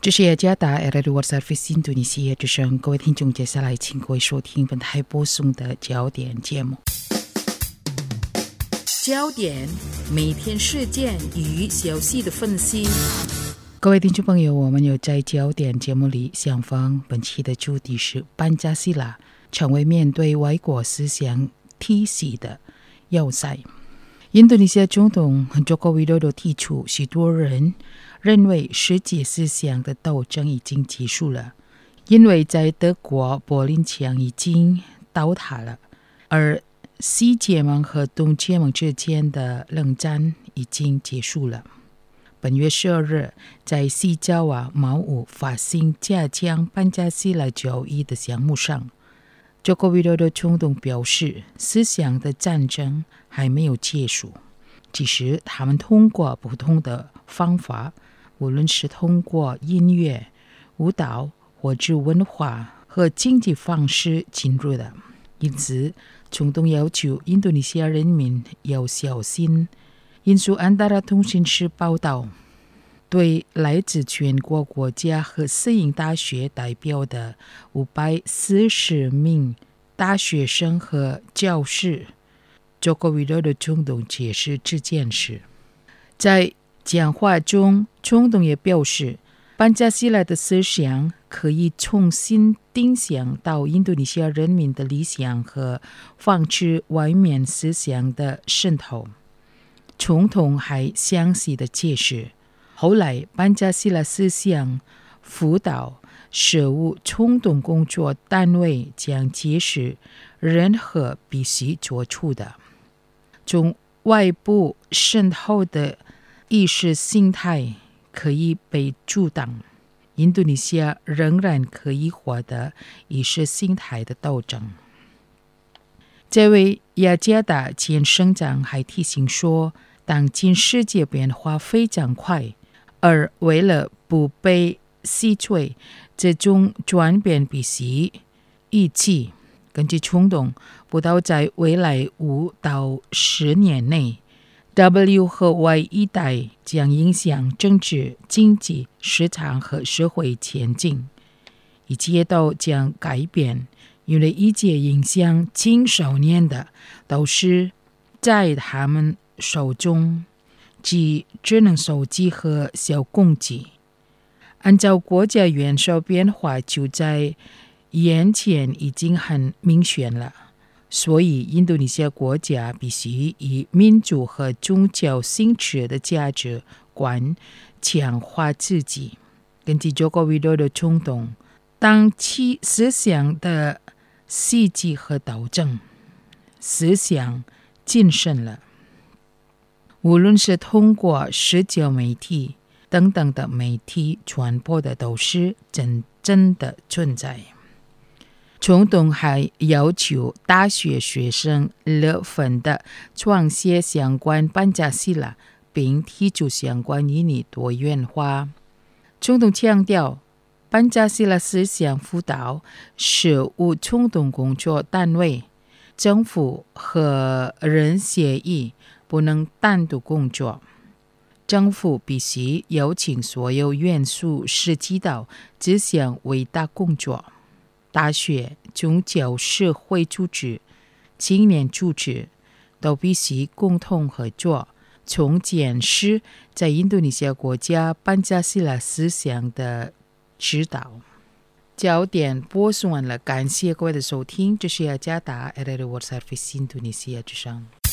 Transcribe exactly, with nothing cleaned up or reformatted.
这是雅加达 R L W Service Indonesia 之声，各位听众，接下来请各位收听本台播送的焦点节目。焦点，每天事件与消息的分析。各位听众朋友，我们有在焦点节目里相逢，本期的主题是班加西拉成为面对外国思想体系的要塞。印度尼西亚总统Joko Widodo提出，许多人认为世界思想的斗争已经结束了，因为在德国柏林墙已经倒塌了，而西结盟和东结盟之间的冷战已经结束了。本月十二日，在西爪哇毛武发行加强班加西拉交易的项目上，Joko Widodo总统表示，思想的战争还没有结束，即使他们通过不同的方法，无论是通过音乐、舞蹈或者文化和经济方式进入的。因此，总统要求印度尼西亚人民要小心。引述安达拉通讯社报道，对来自全国国家和私营大学代表的五百四十名大学生和教师，Joko Widodo总统解释这件事。在讲话中，总统也表示，班加西拉的思想可以重新影响到印度尼西亚人民的理想和防止外面思想的渗透。总统还详细的解释，后来班加西拉思想辅导事务总统工作单位将解释任何必须做出的从外部渗透的意识形态可以被阻挡，印度尼西亚仍然可以获得意识形态的斗争。这位雅加达前省长还提醒说，当今世界变化非常快，而为了不被洗罪，这种转变必须一起。根据总统，不到在未来五到十年内 ，W 和 Y 一代将影响政治、经济、市场和社会前进，一切都将改变，因为一切影响青少年的都是在他们手中，即智能手机和小工具。按照国家元首变化就在眼前已经很明显了，所以印度尼西亚国家必须以民主和宗教性质的价值观强化自己。根据 Joko Widodo 总统，当其思想的袭击和斗争，思想谨慎了。无论是通过社交媒体等等的媒体传播的，都是真正的存在。总统还要求大学学生乐份的撰写相关班加西拉，并提出相关印尼多元化。总统强调，班加西拉思想辅导事务总统工作单位、政府和人协议不能单独工作，政府必须邀请所有元素涉及到这项伟大工作。大学、宗教社会组织、青年组织都必须共同合作，从检视在印度尼西亚国家班加西拉思想的指导。焦点播送完了，感谢各位的收听，这是雅加达 R L W Service Indonesia 之声。